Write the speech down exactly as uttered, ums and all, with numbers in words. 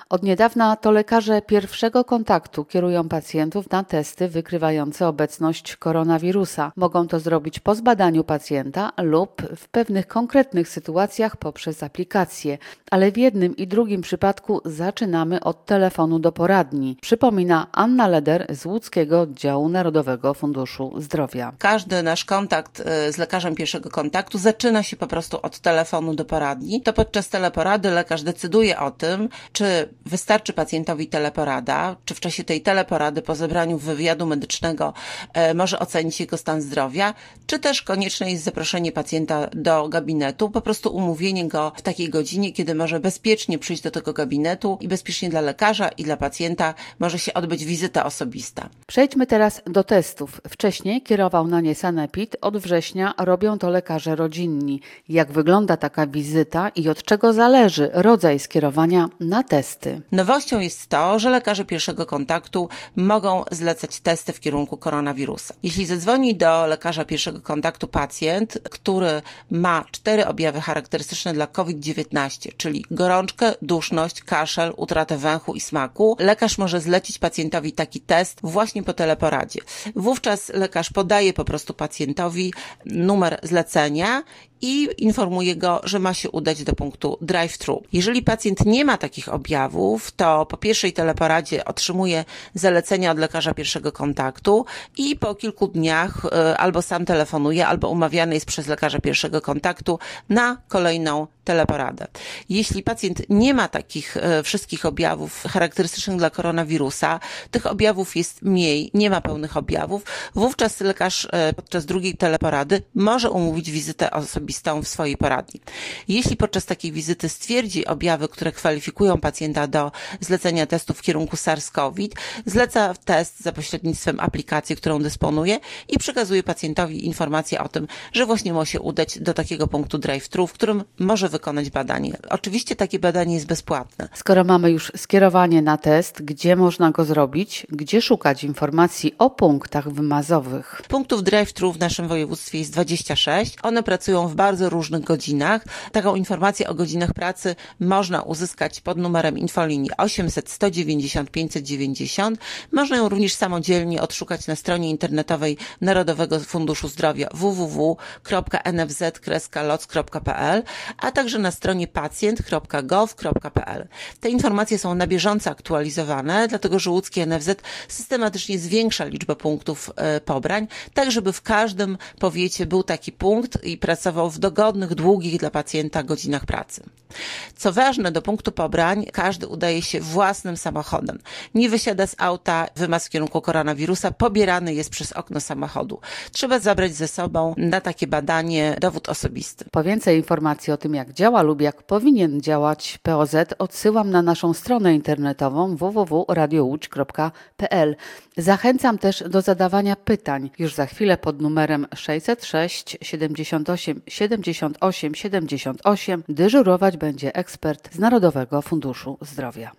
Od niedawna to lekarze pierwszego kontaktu kierują pacjentów na testy wykrywające obecność koronawirusa. Mogą to zrobić po zbadaniu pacjenta lub w pewnych konkretnych sytuacjach poprzez aplikację, ale w jednym i drugim przypadku zaczynamy od telefonu do poradni, przypomina Anna Leder z Łódzkiego Oddziału Narodowego Funduszu Zdrowia. Każdy nasz kontakt z lekarzem pierwszego kontaktu zaczyna się po prostu od telefonu do poradni. To podczas teleporady lekarz decyduje o tym, czy wystarczy pacjentowi teleporada, czy w czasie tej teleporady po zebraniu wywiadu medycznego e, może ocenić jego stan zdrowia, czy też konieczne jest zaproszenie pacjenta do gabinetu, po prostu umówienie go w takiej godzinie, kiedy może bezpiecznie przyjść do tego gabinetu i bezpiecznie dla lekarza i dla pacjenta może się odbyć wizyta osobista. Przejdźmy teraz do testów. Wcześniej kierował na nie sanepid, od września robią to lekarze rodzinni. Jak wygląda taka wizyta i od czego zależy rodzaj skierowania na testy? Nowością jest to, że lekarze pierwszego kontaktu mogą zlecać testy w kierunku koronawirusa. Jeśli zadzwoni do lekarza pierwszego kontaktu pacjent, który ma cztery objawy charakterystyczne dla COVID dziewiętnaście, czyli gorączkę, duszność, kaszel, utratę węchu i smaku, lekarz może zlecić pacjentowi taki test właśnie po teleporadzie. Wówczas lekarz podaje po prostu pacjentowi numer zlecenia i informuje go, że ma się udać do punktu drive-thru. Jeżeli pacjent nie ma takich objawów, to po pierwszej teleporadzie otrzymuje zalecenia od lekarza pierwszego kontaktu i po kilku dniach y, albo sam telefonuje, albo umawiany jest przez lekarza pierwszego kontaktu na kolejną teleporadę. Jeśli pacjent nie ma takich y, wszystkich objawów charakterystycznych dla koronawirusa, tych objawów jest mniej, nie ma pełnych objawów, wówczas lekarz y, podczas drugiej teleporady może umówić wizytę osobistą w swojej poradni. Jeśli podczas takiej wizyty stwierdzi objawy, które kwalifikują pacjenta do zlecenia testu w kierunku SARS-CoV, zleca test za pośrednictwem aplikacji, którą dysponuje i przekazuje pacjentowi informację o tym, że właśnie ma się udać do takiego punktu drive-thru, w którym może wykonać badanie. Oczywiście takie badanie jest bezpłatne. Skoro mamy już skierowanie na test, gdzie można go zrobić, gdzie szukać informacji o punktach wymazowych? Punktów drive-thru w naszym województwie jest dwadzieścia sześć. One pracują w bardzo różnych godzinach. Taką informację o godzinach pracy można uzyskać pod numerem infolinii osiemset sto dziewięćdziesiąt pięćset dziewięćdziesiąt. Można ją również samodzielnie odszukać na stronie internetowej Narodowego Funduszu Zdrowia w w w kropka n f z kropka l o c kropka p l, a także na stronie pacjent kropka gov kropka p l. Te informacje są na bieżąco aktualizowane, dlatego że łódzki N F Z systematycznie zwiększa liczbę punktów e, pobrań, tak żeby w każdym powiecie był taki punkt i pracował w dogodnych, długich dla pacjenta godzinach pracy. Co ważne, do punktu pobrań każdy udaje się własnym samochodem. Nie wysiada z auta, wymaz w kierunku koronawirusa pobierany jest przez okno samochodu. Trzeba zabrać ze sobą na takie badanie dowód osobisty. Po więcej informacji o tym, jak działa lub jak powinien działać P O Z, odsyłam na naszą stronę internetową w w w kropka radio łódź kropka p l. Zachęcam też do zadawania pytań. Już za chwilę pod numerem sześćset sześć siedemdziesiąt osiem siedemdziesiąt osiem siedemdziesiąt osiem dyżurować będzie ekspert z Narodowego Funduszu Zdrowia.